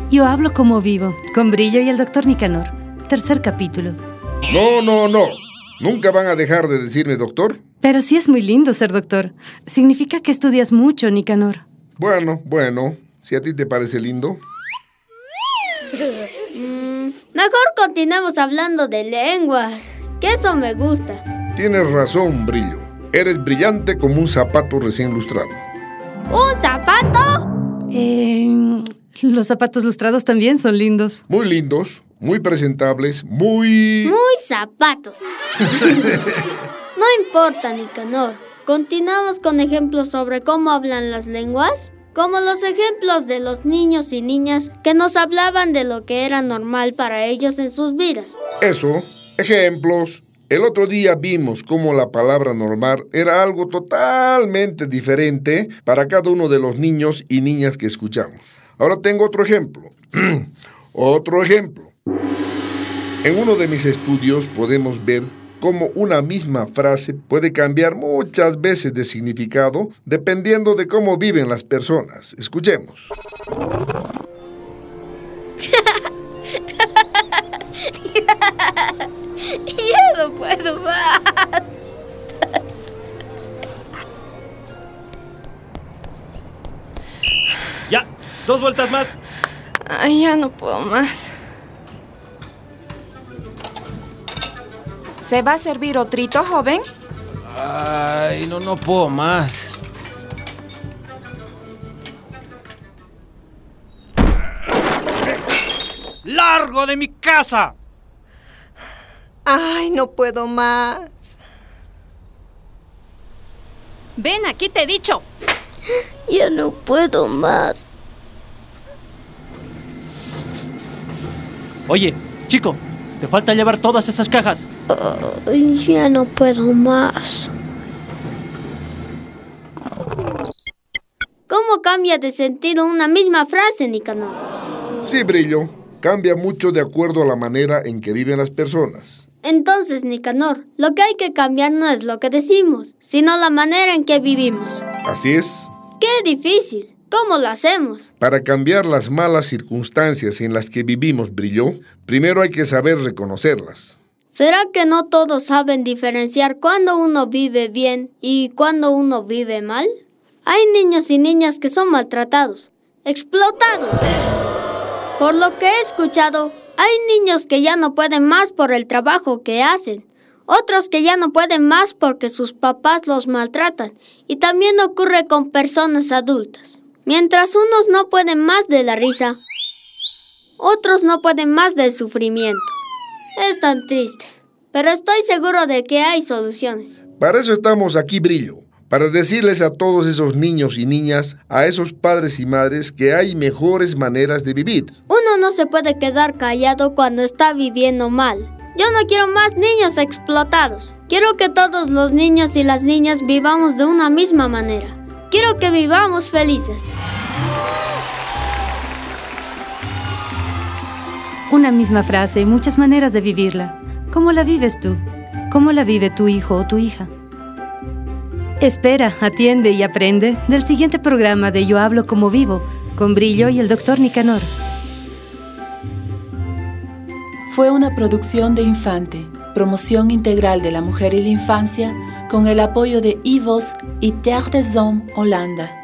Yo hablo como vivo, con Brillo y el doctor Nicanor. Tercer capítulo. No. ¿Nunca van a dejar de decirme doctor? Pero sí es muy lindo ser doctor. Significa que estudias mucho, Nicanor. Bueno, si a ti te parece lindo. Mejor continuemos hablando de lenguas, que eso me gusta. Tienes razón, Brillo. Eres brillante como un zapato recién lustrado. ¿Un zapato? Los zapatos lustrados también son lindos. Muy lindos, muy presentables, muy zapatos. No importa, Nicanor. Continuamos con ejemplos sobre cómo hablan las lenguas, como los ejemplos de los niños y niñas que nos hablaban de lo que era normal para ellos en sus vidas. Eso, ejemplos. El otro día vimos cómo la palabra normal era algo totalmente diferente para cada uno de los niños y niñas que escuchamos. Ahora tengo otro ejemplo. Otro ejemplo. En uno de mis estudios podemos ver cómo una misma frase puede cambiar muchas veces de significado dependiendo de cómo viven las personas. Escuchemos. Ya no puedo más. Ya, 2 vueltas más. Ay, ya no puedo más. ¿Se va a servir otrito, joven? Ay, no puedo más. ¡Largo de mi casa! Ay, no puedo más. Ven, aquí te he dicho. Ya no puedo más. Oye, chico, te falta llevar todas esas cajas. Ya no puedo más. ¿Cómo cambia de sentido una misma frase, Nicanor? Sí, Brillo, cambia mucho de acuerdo a la manera en que viven las personas. Entonces, Nicanor, lo que hay que cambiar no es lo que decimos, sino la manera en que vivimos. Así es. ¡Qué difícil! ¿Cómo lo hacemos? Para cambiar las malas circunstancias en las que vivimos, Brillo, primero hay que saber reconocerlas. ¿Será que no todos saben diferenciar cuándo uno vive bien y cuándo uno vive mal? Hay niños y niñas que son maltratados, explotados. Por lo que he escuchado, hay niños que ya no pueden más por el trabajo que hacen, otros que ya no pueden más porque sus papás los maltratan, y también ocurre con personas adultas. Mientras unos no pueden más de la risa, otros no pueden más del sufrimiento. Es tan triste, pero estoy seguro de que hay soluciones. Para eso estamos aquí, Brillo, para decirles a todos esos niños y niñas, a esos padres y madres, que hay mejores maneras de vivir. Uno no se puede quedar callado cuando está viviendo mal. Yo no quiero más niños explotados. Quiero que todos los niños y las niñas vivamos de una misma manera. Quiero que vivamos felices. Una misma frase y muchas maneras de vivirla. ¿Cómo la vives tú? ¿Cómo la vive tu hijo o tu hija? Espera, atiende y aprende del siguiente programa de Yo hablo como vivo, con Brillo y el doctor Nicanor. Fue una producción de Infante, promoción integral de la mujer y la infancia, con el apoyo de IVOS y Terre des Hommes Holanda.